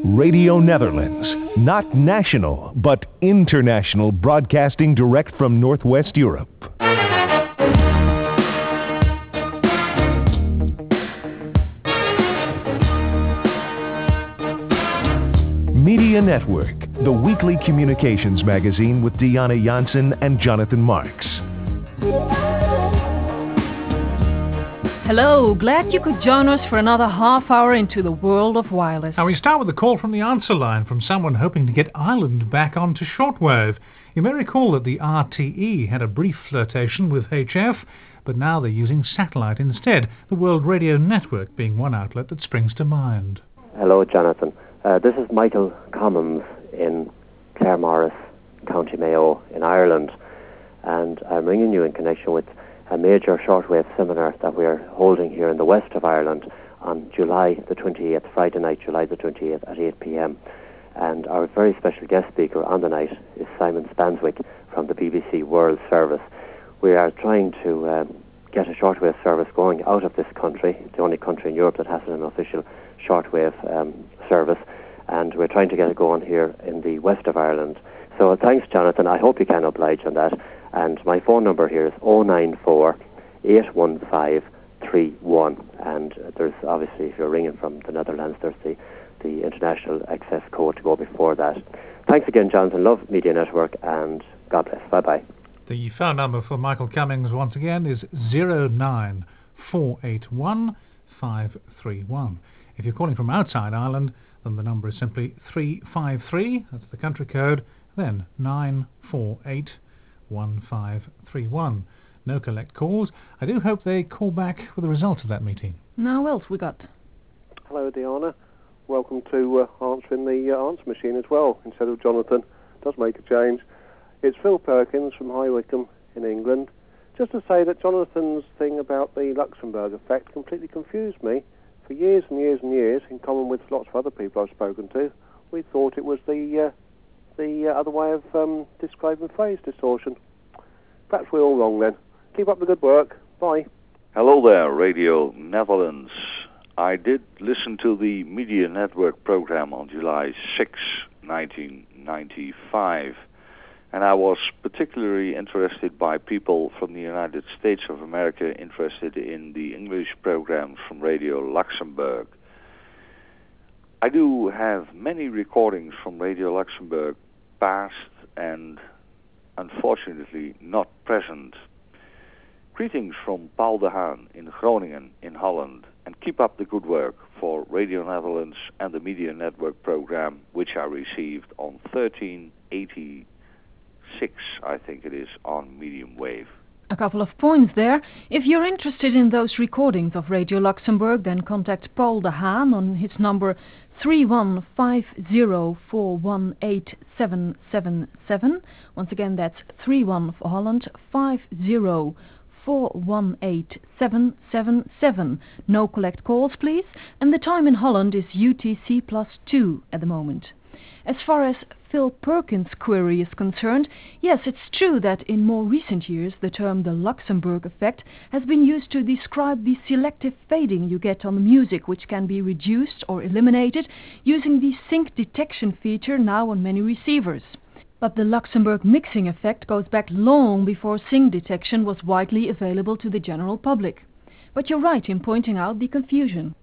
Radio Netherlands, not national, but international broadcasting direct from Northwest Europe. Media Network, the weekly communications magazine with Deanna Janssen and Jonathan Marks. Hello, glad you could join us for another half hour into the world of wireless. Now we start with a call from the answer line from someone hoping to get Ireland back onto shortwave. You may recall that the RTE had a brief flirtation with HF, but now they're using satellite instead, the World Radio Network being one outlet that springs to mind. Hello, Jonathan. This is Michael Commons in Claremorris, County Mayo in Ireland, and I'm ringing you in connection with a major shortwave seminar that we're holding here in the west of Ireland on July the 28th, Friday night, July the 28th at 8 p.m. And our very special guest speaker on the night is Simon Spanswick from the BBC World Service. We are trying to get a shortwave service going out of this country, the only country in Europe that has an official shortwave service, and we're trying to get it going here in the west of Ireland. So thanks, Jonathan. I hope you can oblige on that. And my phone number here is 094 815 31. And there's obviously, if you're ringing from the Netherlands, there's the international access code to go before that. Thanks again, Jonathan. Love Media Network, and God bless. Bye-bye. The phone number for Michael Cummings once again is 09481 531. If you're calling from outside Ireland, then the number is simply 353, that's the country code, then 948 1531. No collect calls. I do hope they call back with the results of that meeting. Now, what else we got? Hello, Deanna. Welcome to answering the answer machine as well, instead of Jonathan. Does make a change. It's Phil Perkins from High Wycombe in England. Just to say that Jonathan's thing about the Luxembourg effect completely confused me. For years and years and years, in common with lots of other people I've spoken to, we thought it was the other way of describing phase distortion. Perhaps we're all wrong then. Keep up the good work. Bye. Hello there, Radio Netherlands. I did listen to the Media Network program on July 6, 1995, and I was particularly interested by people from the United States of America interested in the English programs from Radio Luxembourg. I do have many recordings from Radio Luxembourg, past and unfortunately not present. Greetings from Paul de Haan in Groningen in Holland, and keep up the good work for Radio Netherlands and the Media Network program, which I received on 1386, I think it is, on medium wave. A couple of points there. If you're interested in those recordings of Radio Luxembourg, then contact Paul de Haan on his number 3150418777. Once again, that's 31 for Holland, 50418777. No collect calls, please. And the time in Holland is UTC +2 at the moment. As far as Phil Perkins' query is concerned, yes, it's true that in more recent years the term the Luxembourg effect has been used to describe the selective fading you get on the music, which can be reduced or eliminated using the sync detection feature now on many receivers. But the Luxembourg mixing effect goes back long before sync detection was widely available to the general public. But you're right in pointing out the confusion.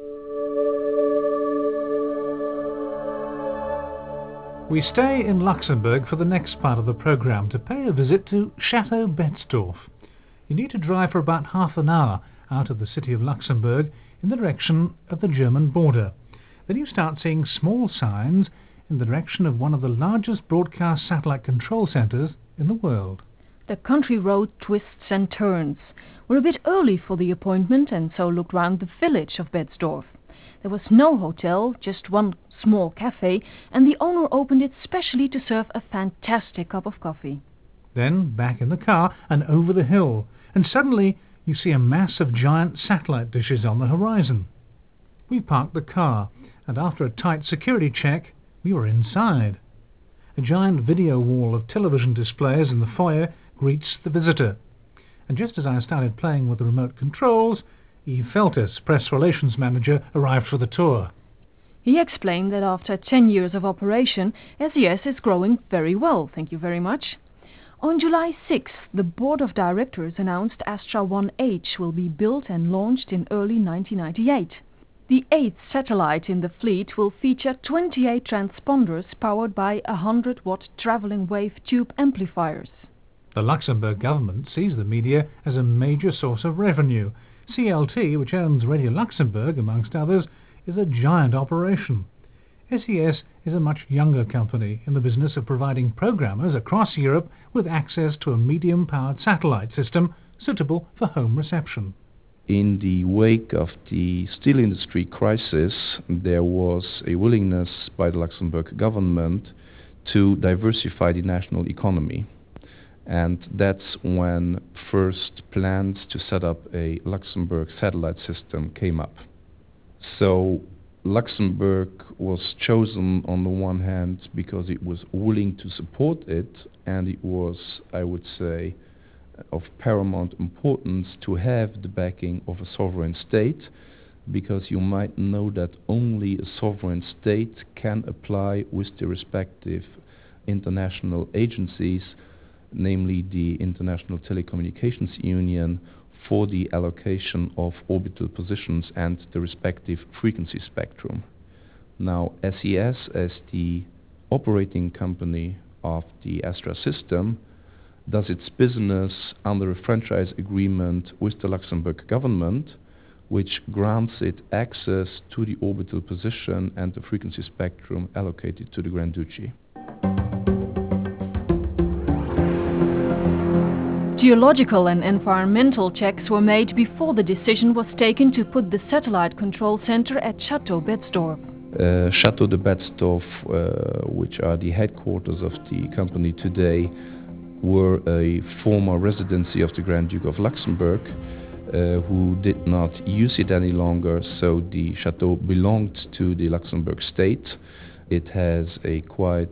We stay in Luxembourg for the next part of the programme to pay a visit to Chateau Betzdorf. You need to drive for about half an hour out of the city of Luxembourg in the direction of the German border. Then you start seeing small signs in the direction of one of the largest broadcast satellite control centres in the world. The country road twists and turns. We're a bit early for the appointment and so looked round the village of Betzdorf. There was no hotel, just one small cafe, and the owner opened it specially to serve a fantastic cup of coffee. Then back in the car and over the hill, and suddenly you see a mass of giant satellite dishes on the horizon. We parked the car, and after a tight security check, we were inside. A giant video wall of television displays in the foyer greets the visitor. And just as I started playing with the remote controls, Eve Feltis, press relations manager, arrived for the tour. He explained that after 10 years of operation, SES is growing very well. Thank you very much. On July 6th, the board of directors announced Astra 1H will be built and launched in early 1998. The 8th satellite in the fleet will feature 28 transponders powered by 100-watt traveling wave tube amplifiers. The Luxembourg government sees the media as a major source of revenue. CLT, which owns Radio Luxembourg, amongst others, is a giant operation. SES is a much younger company in the business of providing programmers across Europe with access to a medium-powered satellite system suitable for home reception. In the wake of the steel industry crisis, there was a willingness by the Luxembourg government to diversify the national economy. And that's when first plans to set up a Luxembourg satellite system came up. So Luxembourg was chosen on the one hand because it was willing to support it, and it was, I would say, of paramount importance to have the backing of a sovereign state, because you might know that only a sovereign state can apply with the respective international agencies, namely the International Telecommunications Union, for the allocation of orbital positions and the respective frequency spectrum. Now, SES, as the operating company of the Astra system, does its business under a franchise agreement with the Luxembourg government, which grants it access to the orbital position and the frequency spectrum allocated to the Grand Duchy. Geological and environmental checks were made before the decision was taken to put the satellite control center at Château Betzdorf. Château de Betzdorf, which are the headquarters of the company today, were a former residency of the Grand Duke of Luxembourg, who did not use it any longer, so the chateau belonged to the Luxembourg state. It has a quite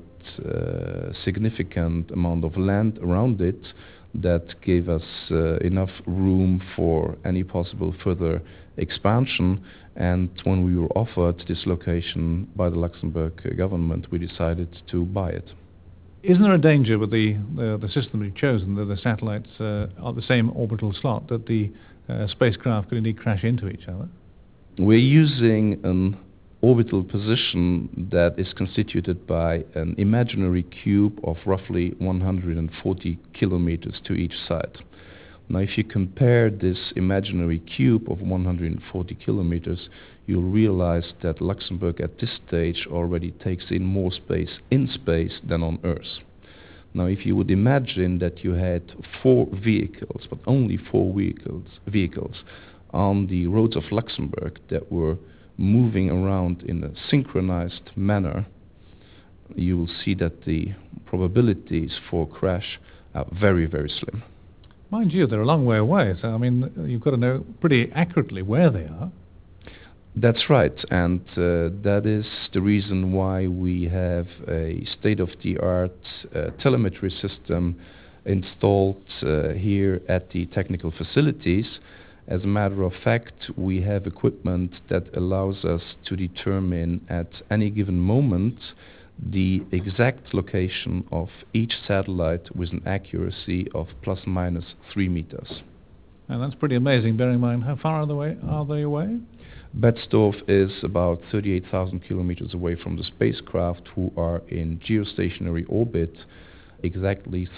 significant amount of land around it that gave us enough room for any possible further expansion, and when we were offered this location by the Luxembourg government, we decided to buy it. Isn't there a danger with the system you've chosen, that the satellites are the same orbital slot, that the spacecraft could indeed crash into each other? We're using an orbital position that is constituted by an imaginary cube of roughly 140 kilometers to each side. Now, if you compare this imaginary cube of 140 kilometers, you'll realize that Luxembourg at this stage already takes in more space in space than on Earth. Now, if you would imagine that you had 4 vehicles, but only 4 vehicles on the roads of Luxembourg that were moving around in a synchronized manner, you will see that the probabilities for crash are very, very slim. Mind you, they're a long way away, so I mean, you've got to know pretty accurately where they are. That's right, and that is the reason why we have a state-of-the-art telemetry system installed here at the technical facilities. As a matter of fact, we have equipment that allows us to determine at any given moment the exact location of each satellite with an accuracy of plus minus 3 meters. And that's pretty amazing, bearing in mind how far are they away? Betzdorf is about 38,000 kilometers away from the spacecraft, who are in geostationary orbit, exactly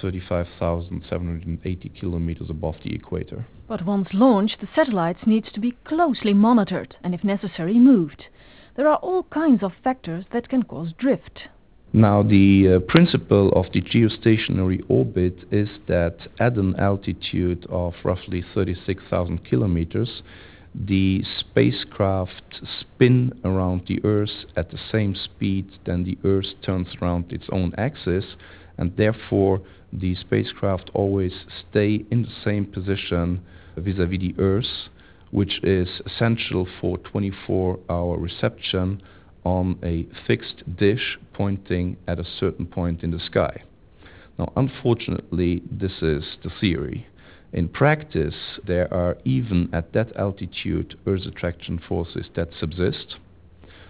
35,780 kilometers above the equator. But once launched, the satellites need to be closely monitored and, if necessary, moved. There are all kinds of factors that can cause drift. Now, the principle of the geostationary orbit is that at an altitude of roughly 36,000 kilometers, the spacecraft spin around the Earth at the same speed than the Earth turns around its own axis, and therefore the spacecraft always stay in the same position vis-à-vis the Earth, which is essential for 24-hour reception on a fixed dish pointing at a certain point in the sky. Now, unfortunately, this is the theory. In practice, there are, even at that altitude, Earth attraction forces that subsist.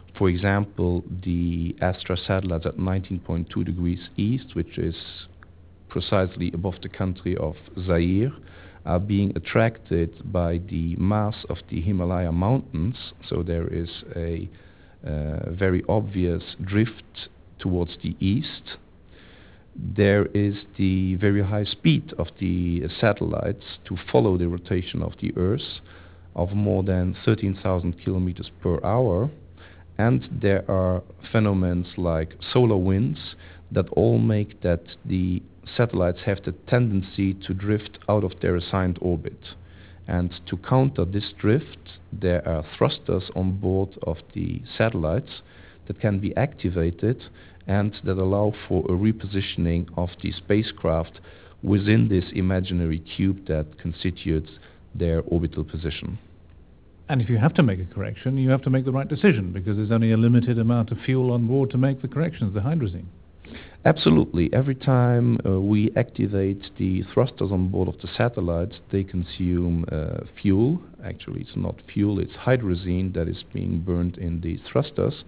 For example, the Astra satellites at 19.2 degrees east, which is precisely above the country of Zaire, are being attracted by the mass of the Himalaya mountains, so there is a very obvious drift towards the east. There is the very high speed of the satellites to follow the rotation of the Earth of more than 13,000 kilometers per hour, and there are phenomena like solar winds that all make that the satellites have the tendency to drift out of their assigned orbit. And to counter this drift, there are thrusters on board of the satellites that can be activated and that allow for a repositioning of the spacecraft within this imaginary cube that constitutes their orbital position. And if you have to make a correction, you have to make the right decision, because there's only a limited amount of fuel on board to make the corrections, the hydrazine. Absolutely. Every time we activate the thrusters on board of the satellites, they consume fuel. Actually, it's not fuel, it's hydrazine that is being burned in these thrusters.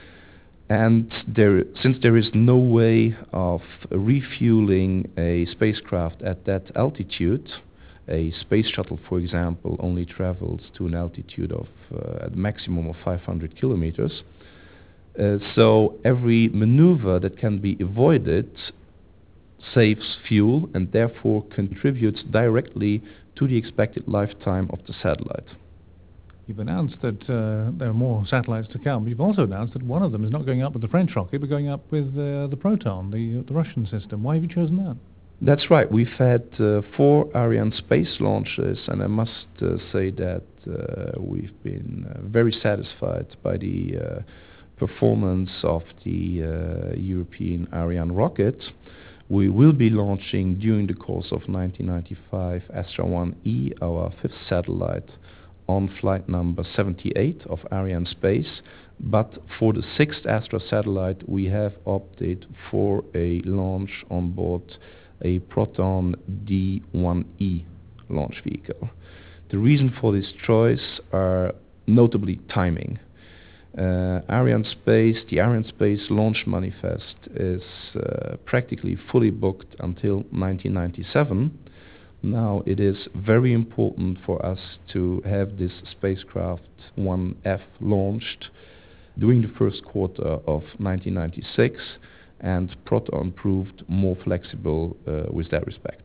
And since there is no way of refueling a spacecraft at that altitude, a space shuttle, for example, only travels to an altitude of a maximum of 500 kilometers. So every maneuver that can be avoided saves fuel and therefore contributes directly to the expected lifetime of the satellite. You've announced that there are more satellites to come. You've also announced that one of them is not going up with the French rocket, but going up with the Proton, the Russian system. Why have you chosen that? That's right. We've had 4 Ariane space launches, and I must say that we've been very satisfied by the performance of the European Ariane rocket. We will be launching during the course of 1995 Astra 1E, our 5th satellite, on flight number 78 of Ariane Space. But for the 6th Astra satellite, we have opted for a launch on board a Proton D1E launch vehicle. The reason for this choice are notably timing. The Ariane Space launch manifest is practically fully booked until 1997. Now it is very important for us to have this spacecraft 1F launched during the first quarter of 1996, and Proton proved more flexible with that respect.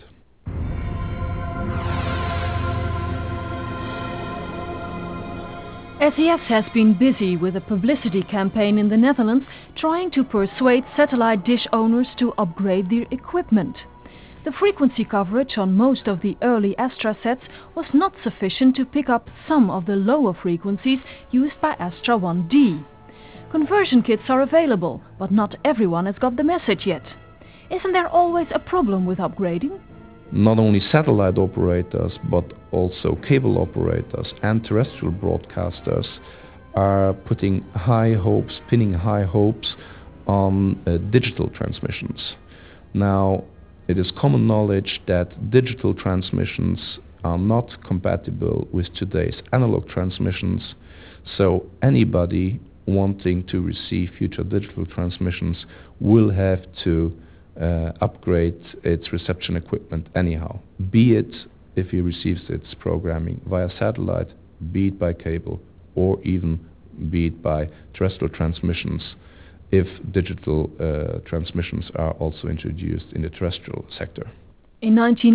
SES has been busy with a publicity campaign in the Netherlands trying to persuade satellite dish owners to upgrade their equipment. The frequency coverage on most of the early Astra sets was not sufficient to pick up some of the lower frequencies used by Astra 1D. Conversion kits are available, but not everyone has got the message yet. Isn't there always a problem with upgrading? Not only satellite operators, but also cable operators and terrestrial broadcasters are pinning high hopes on digital transmissions. Now, it is common knowledge that digital transmissions are not compatible with today's analog transmissions, so anybody wanting to receive future digital transmissions will have to upgrade its reception equipment anyhow, be it if he receives its programming via satellite, be it by cable, or even be it by terrestrial transmissions if digital transmissions are also introduced in the terrestrial sector. In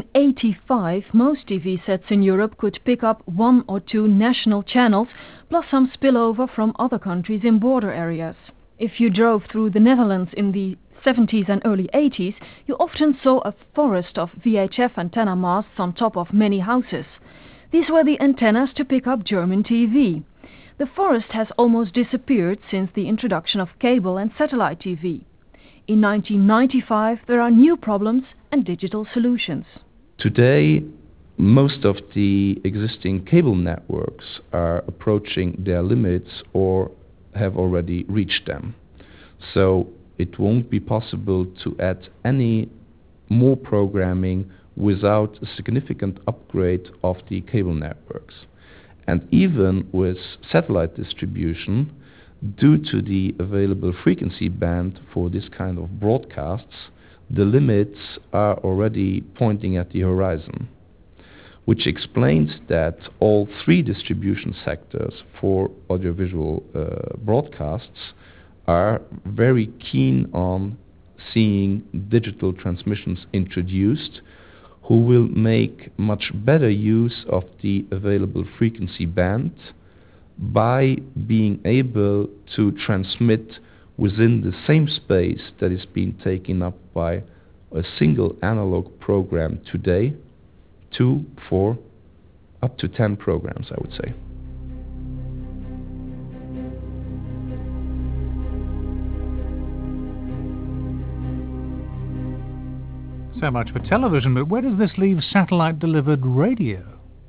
1985, most TV sets in Europe could pick up 1 or 2 national channels, plus some spillover from other countries in border areas. If you drove through the Netherlands in the 70s and early 80s, you often saw a forest of VHF antenna masts on top of many houses. These were the antennas to pick up German TV. The forest has almost disappeared since the introduction of cable and satellite TV. In 1995, there are new problems and digital solutions. Today, most of the existing cable networks are approaching their limits or have already reached them. So it won't be possible to add any more programming without a significant upgrade of the cable networks. And even with satellite distribution, due to the available frequency band for this kind of broadcasts, the limits are already pointing at the horizon, which explains that all three distribution sectors for audiovisual broadcasts are very keen on seeing digital transmissions introduced, who will make much better use of the available frequency band by being able to transmit within the same space that is being taken up by a single analog program today, 2, 4, up to 10 programs, I would say. So much for television, but where does this leave satellite-delivered radio?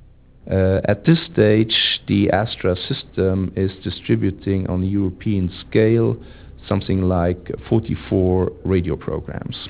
At this stage, the Astra system is distributing on a European scale something like 44 radio programs.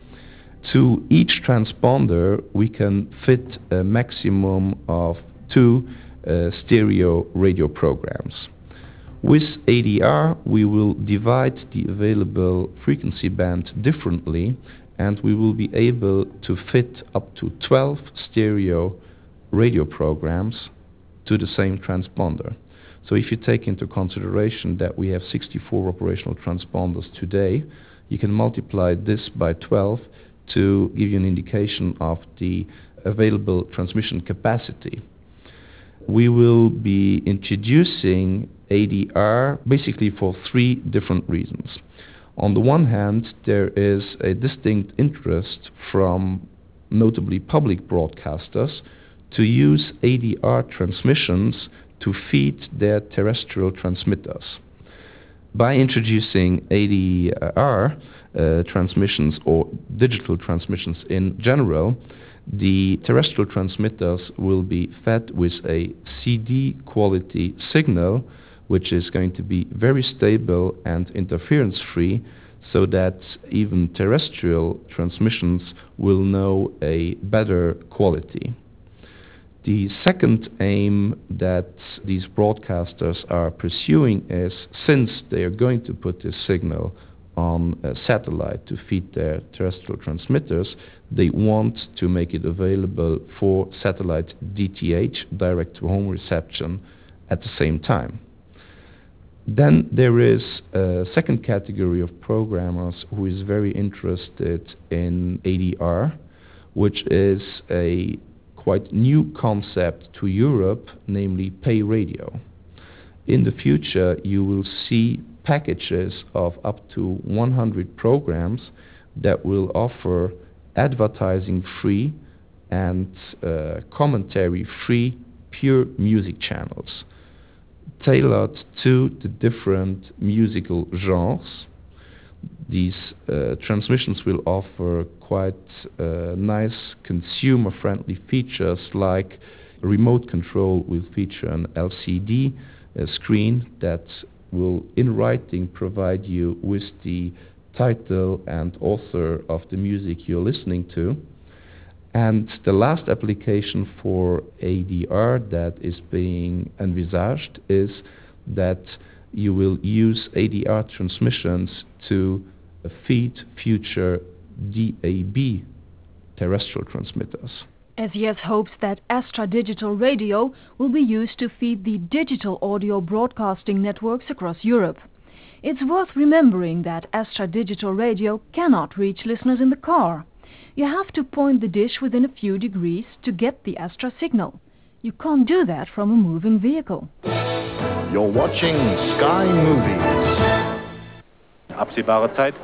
To each transponder, we can fit a maximum of 2 stereo radio programs. With ADR, we will divide the available frequency band differently, and we will be able to fit up to 12 stereo radio programs to the same transponder. So if you take into consideration that we have 64 operational transponders today, you can multiply this by 12 to give you an indication of the available transmission capacity. We will be introducing ADR basically for 3 different reasons. On the one hand, there is a distinct interest from notably public broadcasters to use ADR transmissions to feed their terrestrial transmitters. By introducing ADR transmissions or digital transmissions in general, the terrestrial transmitters will be fed with a CD quality signal, which is going to be very stable and interference free, so that even terrestrial transmissions will know a better quality. The second aim that these broadcasters are pursuing is, since they are going to put this signal on a satellite to feed their terrestrial transmitters, they want to make it available for satellite DTH, direct-to-home reception, at the same time. Then there is a second category of programmers who is very interested in ADR, which is a quite new concept to Europe, namely pay radio. In the future, you will see packages of up to 100 programs that will offer advertising-free and commentary-free pure music channels, tailored to the different musical genres. These transmissions will offer quite nice consumer-friendly features, like remote control will feature an LCD screen that will in writing provide you with the title and author of the music you're listening to. And the last application for ADR that is being envisaged is that you will use ADR transmissions to feed future DAB terrestrial transmitters. SES hopes that Astra Digital Radio will be used to feed the digital audio broadcasting networks across Europe. It's worth remembering that Astra Digital Radio cannot reach listeners in the car. You have to point the dish within a few degrees to get the Astra signal. You can't do that from a moving vehicle. You're watching Sky Movies. Absehbare Zeit.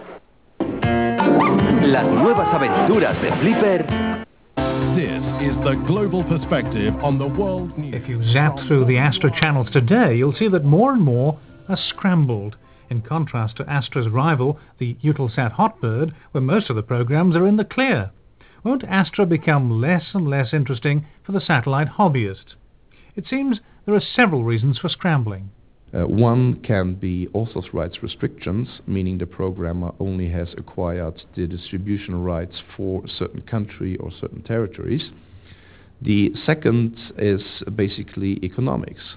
Las nuevas aventuras de Flipper. This is the global perspective on the world news. If you zap through the Astra channels today, you'll see that more and more are scrambled, in contrast to Astra's rival, the Eutelsat Hotbird, where most of the programs are in the clear. Won't Astra become less and less interesting for the satellite hobbyist? It seems there are several reasons for scrambling. One can be author's rights restrictions, meaning the programmer only has acquired the distribution rights for a certain country or certain territories. The second is basically economics.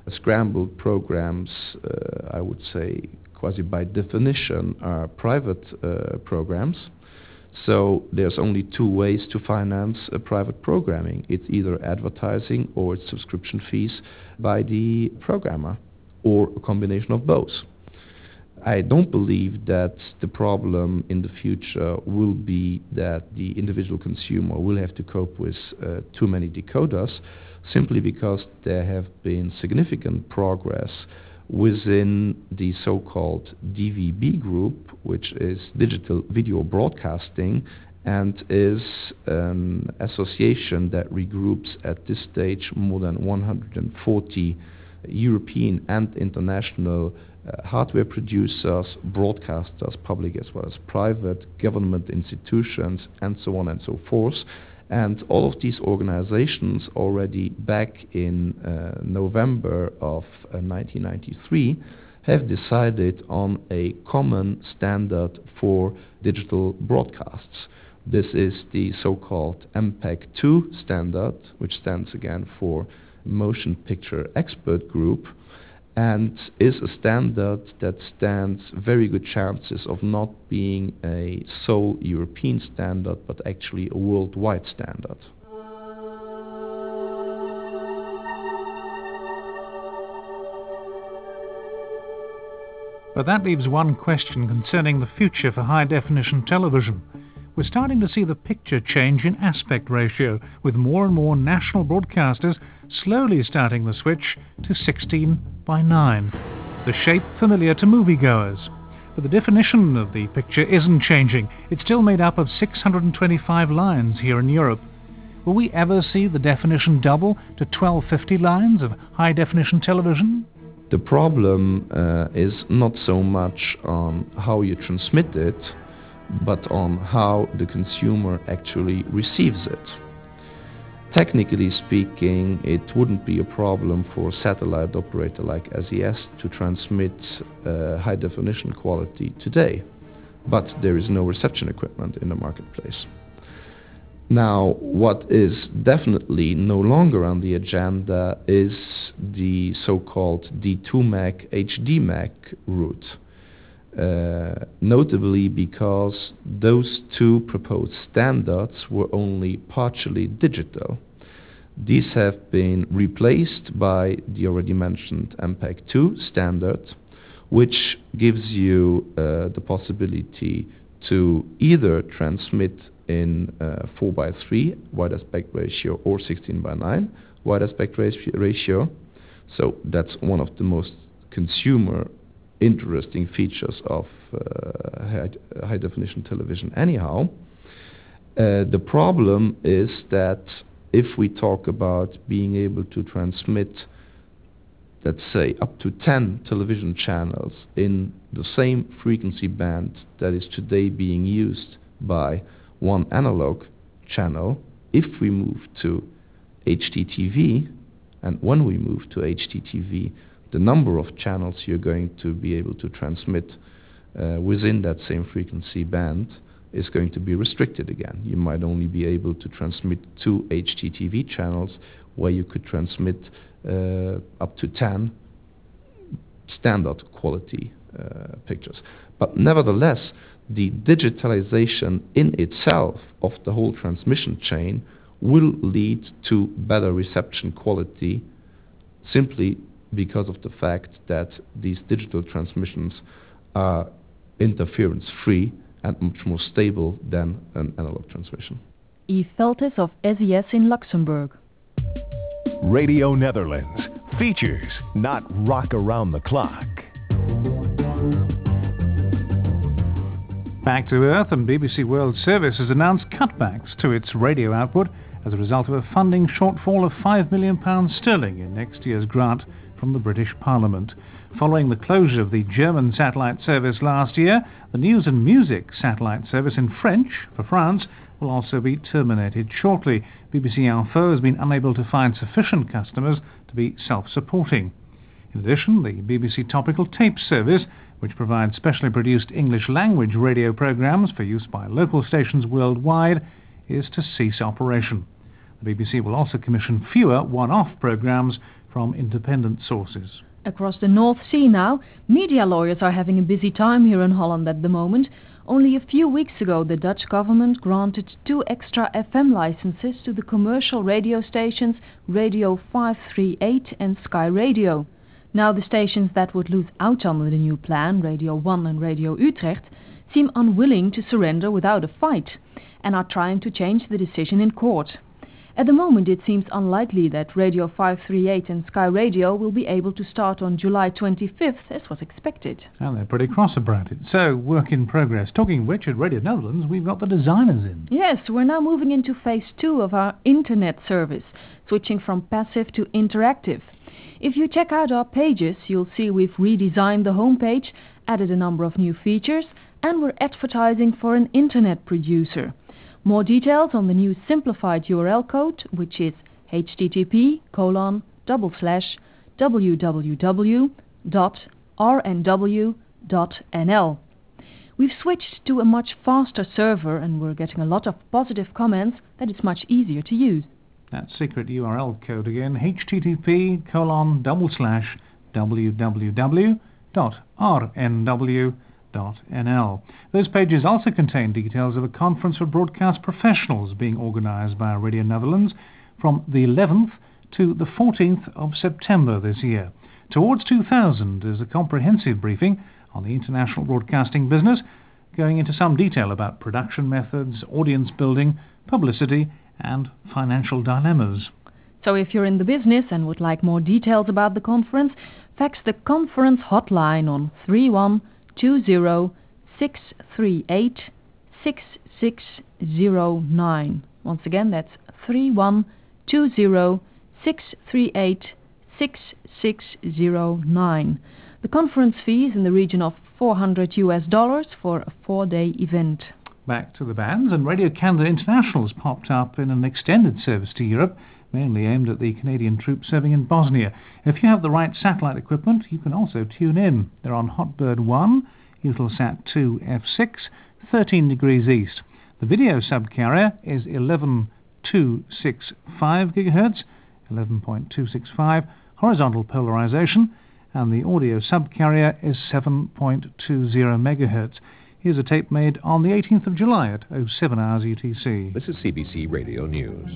Scrambled programs, I would say, quasi by definition, are private programs. So there's only two ways to finance private programming. It's either advertising or it's subscription fees by the programmer, or a combination of both. I don't believe that the problem in the future will be that the individual consumer will have to cope with too many decoders, simply because there have been significant progress within the so-called DVB group, which is Digital Video Broadcasting, and is an association that regroups at this stage more than 140 European and international hardware producers, broadcasters, public as well as private, government institutions, and so on and so forth. And all of these organizations already back in November of 1993 have decided on a common standard for digital broadcasts. This is the so-called MPEG-2 standard, which stands again for Motion Picture Expert Group, and is a standard that stands very good chances of not being a sole European standard, but actually a worldwide standard. But that leaves one question concerning the future for high-definition television. We're starting to see the picture change in aspect ratio, with more and more national broadcasters slowly starting the switch to 16:9, the shape familiar to moviegoers. But the definition of the picture isn't changing. It's still made up of 625 lines here in Europe. Will we ever see the definition double to 1250 lines of high-definition television? The problem is not so much on how you transmit it, but on how the consumer actually receives it. Technically speaking, it wouldn't be a problem for a satellite operator like SES to transmit high-definition quality today, but there is no reception equipment in the marketplace. Now, what is definitely no longer on the agenda is the so-called D2MAC, HDMAC route. Notably because those two proposed standards were only partially digital. These have been replaced by the already mentioned MPEG-2 standard, which gives you the possibility to either transmit in 4:3 wide aspect ratio or 16:9 wide aspect ratio. So that's one of the most consumer interesting features of high-definition television anyhow. The problem is that if we talk about being able to transmit, let's say, up to 10 television channels in the same frequency band that is today being used by one analog channel, if we move to HDTV, and when we move to HDTV, the number of channels you're going to be able to transmit within that same frequency band is going to be restricted again. You might only be able to transmit 2 HDTV channels where you could transmit up to 10 standard quality pictures. But nevertheless, the digitalization in itself of the whole transmission chain will lead to better reception quality, simply because of the fact that these digital transmissions are interference-free and much more stable than an analog transmission. Yves Veltes of SES in Luxembourg. Radio Netherlands. Features, not rock around the clock. Back to Earth, and BBC World Service has announced cutbacks to its radio output as a result of a funding shortfall of £5 million sterling in next year's grant from the British Parliament. Following the closure of the German satellite service last year, the News and Music satellite service in French for France will also be terminated shortly. BBC Info has been unable to find sufficient customers to be self-supporting. In addition, the BBC Topical Tape service, which provides specially produced English language radio programmes for use by local stations worldwide, is to cease operation. The BBC will also commission fewer one-off programmes from independent sources. Across the North Sea now, media lawyers are having a busy time here in Holland at the moment. Only a few weeks ago, the Dutch government granted 2 extra FM licenses to the commercial radio stations Radio 538 and Sky Radio. Now the stations that would lose out under the new plan, Radio 1 and Radio Utrecht, seem unwilling to surrender without a fight and are trying to change the decision in court. At the moment it seems unlikely that Radio 538 and Sky Radio will be able to start on July 25th as was expected. And they're pretty cross about it. So, work in progress. Talking of which, at Radio Netherlands we've got the designers in. Yes, we're now moving into phase 2 of our internet service, switching from passive to interactive. If you check out our pages, you'll see we've redesigned the homepage, added a number of new features, and we're advertising for an internet producer. More details on the new simplified URL code, which is http://www.rnw.nl. We've switched to a much faster server and we're getting a lot of positive comments that it's much easier to use. That secret URL code again, http://www.rnw.nl. Those pages also contain details of a conference for broadcast professionals being organised by Radio Netherlands from the 11th to the 14th of September this year. Towards 2000 is a comprehensive briefing on the international broadcasting business, going into some detail about production methods, audience building, publicity and financial dilemmas. So if you're in the business and would like more details about the conference, fax the conference hotline on 3120-638-6609. Once again, that's 3120-638-6609. The conference fee is in the region of $400 for a 4-day event. Back to the bands, and Radio Canada International has popped up in an extended service to Europe, mainly aimed at the Canadian troops serving in Bosnia. If you have the right satellite equipment, you can also tune in. They're on Hotbird 1, Eutelsat 2 F6, 13 degrees east. The video subcarrier is 11.265 GHz, 11.265 horizontal polarization, and the audio subcarrier is 7.20 MHz. Here's a tape made on the 18th of July at 07 hours UTC. This is CBC Radio News.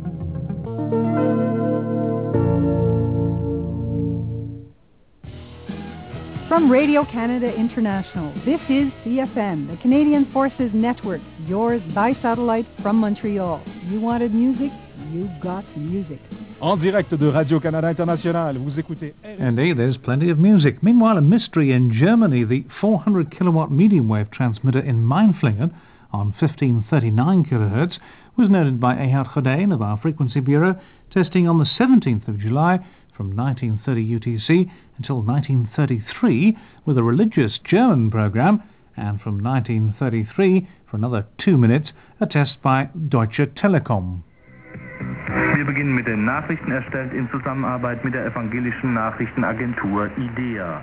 From Radio Canada International, this is CFM, the Canadian Forces Network, yours by satellite from Montreal. You wanted music? You got music. En direct de Radio-Canada International, vous écoutez... Indeed, there's plenty of music. Meanwhile, a mystery in Germany, the 400 kilowatt medium wave transmitter in Mainflingen on 1539 kHz was noted by Ehud Godin of our Frequency Bureau, testing on the 17th of July from 1930 UTC until 1933 with a religious German program, and from 1933 for another 2 minutes, a test by Deutsche Telekom. Wir beginnen mit den Nachrichten, erstellt in Zusammenarbeit mit der evangelischen Nachrichtenagentur IDEA.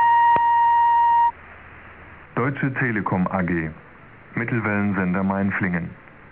Deutsche Telekom AG. Mittelwellensender Mainflingen.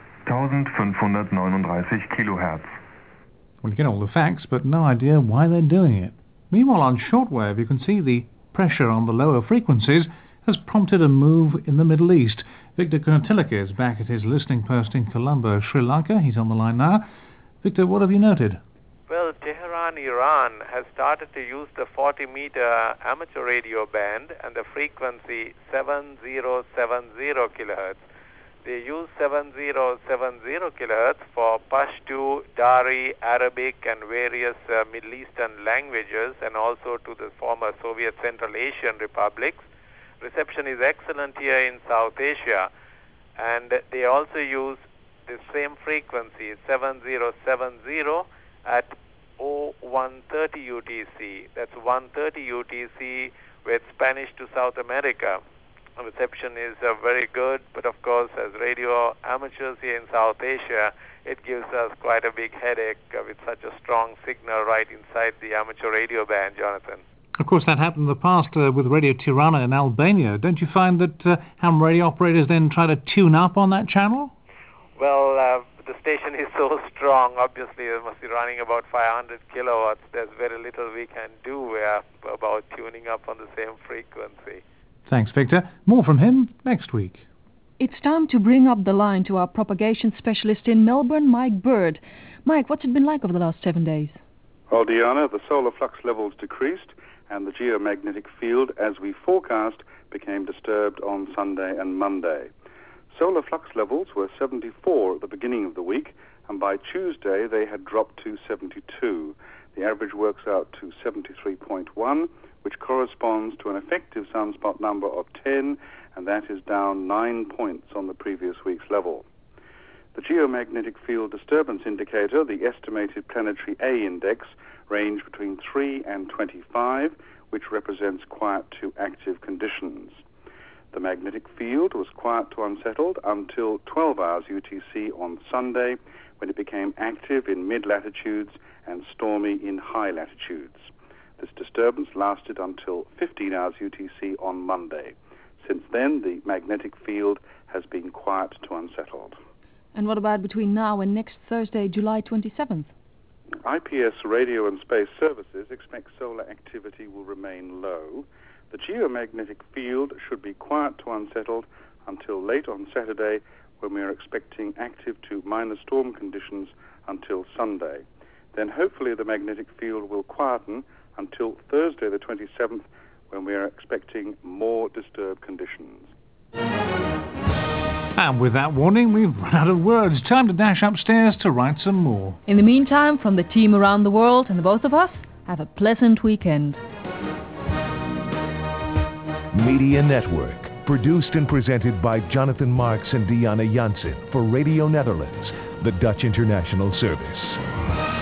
1539 kHz. Well, you get all the facts, but no idea why they're doing it. Meanwhile, on shortwave, you can see the pressure on the lower frequencies has prompted a move in the Middle East. Victor Kurtilaka is back at his listening post in Colombo, Sri Lanka. He's on the line now. Victor, what have you noted? Well, Tehran, Iran has started to use the 40-meter amateur radio band and the frequency 7070 kHz. They use 7070 kHz for Pashto, Dari, Arabic and various Middle Eastern languages, and also to the former Soviet Central Asian republics. Reception is excellent here in South Asia, and they also use the same frequency, 7070, at 0130 UTC. That's 130 UTC with Spanish to South America. Reception is very good, but of course, as radio amateurs here in South Asia, it gives us quite a big headache with such a strong signal right inside the amateur radio band, Jonathan. Of course, that happened in the past with Radio Tirana in Albania. Don't you find that ham radio operators then try to tune up on that channel? Well, the station is so strong. Obviously, it must be running about 500 kilowatts. There's very little we can do about tuning up on the same frequency. Thanks, Victor. More from him next week. It's time to bring up the line to our propagation specialist in Melbourne, Mike Bird. Mike, what's it been like over the last 7 days? Well, Diana, the solar flux levels decreased and the geomagnetic field, as we forecast, became disturbed on Sunday and Monday. Solar flux levels were 74 at the beginning of the week, and by Tuesday they had dropped to 72. The average works out to 73.1, which corresponds to an effective sunspot number of 10, and that is down 9 points on the previous week's level. The geomagnetic field disturbance indicator, the estimated planetary A index, ranged between 3 and 25, which represents quiet to active conditions. The magnetic field was quiet to unsettled until 12 hours UTC on Sunday, when it became active in mid-latitudes and stormy in high latitudes. This disturbance lasted until 15 hours UTC on Monday. Since then, the magnetic field has been quiet to unsettled. And what about between now and next Thursday, July 27th? IPS Radio and Space Services expect solar activity will remain low. The geomagnetic field should be quiet to unsettled until late on Saturday, when we are expecting active to minor storm conditions until Sunday. Then hopefully the magnetic field will quieten until Thursday the 27th, when we are expecting more disturbed conditions. And with that warning, we've run out of words. Time to dash upstairs to write some more. In the meantime, from the team around the world and the both of us, have a pleasant weekend. Media Network, produced and presented by Jonathan Marks and Diana Janssen for Radio Netherlands, the Dutch International Service.